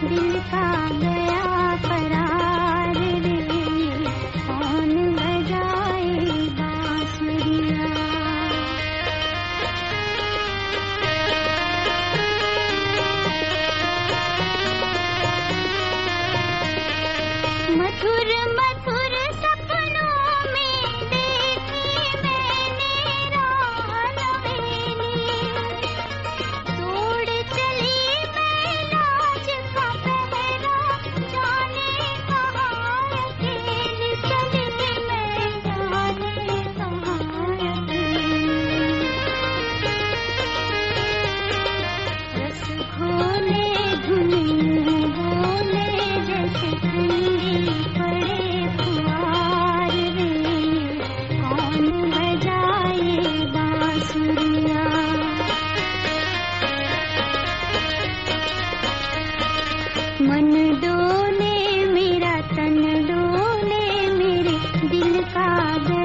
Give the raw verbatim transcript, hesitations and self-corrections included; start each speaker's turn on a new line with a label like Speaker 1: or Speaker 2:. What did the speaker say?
Speaker 1: दिल का गया करार रे, कौन बजाए बांसुरिया। मधुर मधुर सपनों में देखी मैंने रानवेली, तोड़ चली मैं लाज का पहरा, जाने कहाँ अकेली चली मैं, जाने कहाँ अकेली। रस घोले धुन बोले जैसे ठंडी पड़े फुहार रे, कौन बजाए बांसुरिया। मन डोले मेरा तन डोले मेरे दिल का